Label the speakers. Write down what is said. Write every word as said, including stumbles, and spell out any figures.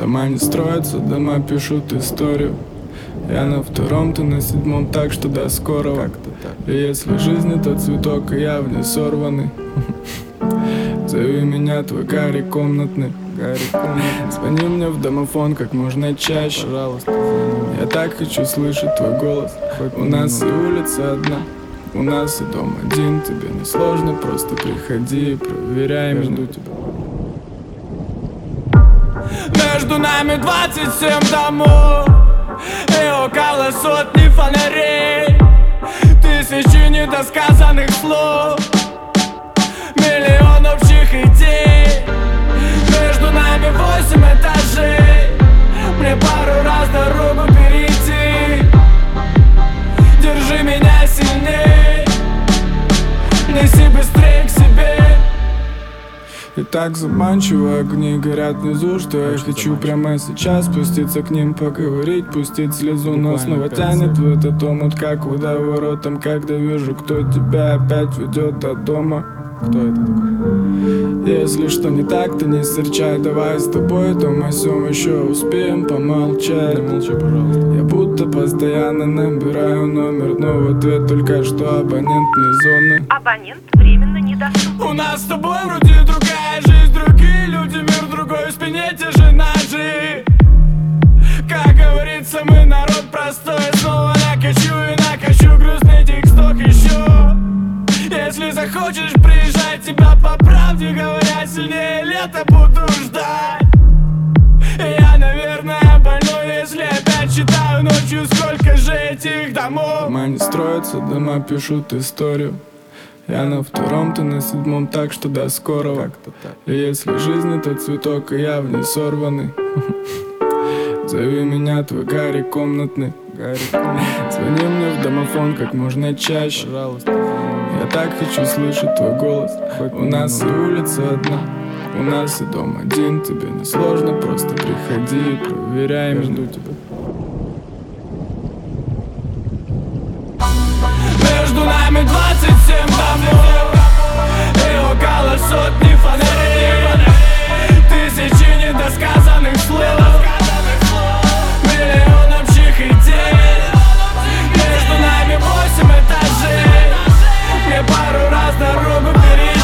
Speaker 1: Дома не строятся, дома пишут историю. Я на втором, ты на седьмом, так что до скорого. И если жизнь это цветок, и я в ней сорванный, зови меня твой Гарри комнатный. Звони мне в домофон как можно чаще, пожалуйста. Я так хочу слышать твой голос. У нас и улица одна, у нас и дом один. Тебе не сложно, просто приходи и проверяй меня. Жду тебя.
Speaker 2: Между нами двадцать семь домов и около сотни фонарей, тысячи недосказанных слов, миллион общих идей. Между нами восемь этажей, мне пару раз дорогу перейти. Держи меня сильней, неси быстрее к себе.
Speaker 1: И так заманчиво, огни горят внизу, что я хочу прямо сейчас спуститься к ним, поговорить, пустить слезу. Но снова тянет в этот омут, как водоворотом, когда вижу, кто тебя опять ведет до дома. Кто это такой? Если что не так, то не серчай, давай с тобой то мы сём еще успеем помолчать. Не молчи, пожалуйста. Я будто постоянно набираю номер, но в ответ только что абонентные зоны.
Speaker 3: Абонент временно недоступен.
Speaker 2: У нас с тобой вроде другая жизнь, другие люди, мир другой, в спине те же ножи. Как говорится, мы народ простой. Снова накачу и накачу грустный тиксток еще. Если захочешь, приезжай, тебя по правде говоря сильнее лета буду ждать. Я, наверное, больной, если опять считаю ночью, сколько же этих домов.
Speaker 1: Дома не строятся, дома пишут историю. Я на втором, ты на седьмом, так что до скорого. И если жизнь это цветок, и я в ней сорванный, зови меня твой Гарри комнатный. Звони мне в домофон как можно чаще, пожалуйста. Я так хочу слышать твой голос. У нас и улица одна, у нас и дом один. Тебе не сложно, просто приходи и проверяй меня. Жду тебя.
Speaker 2: Между нами двадцать семь домов и около сотни фонарей, тысячи недосказанных слов, миллион общих идей. Между нами восемь этажей, мне пару раз дорогу перейти.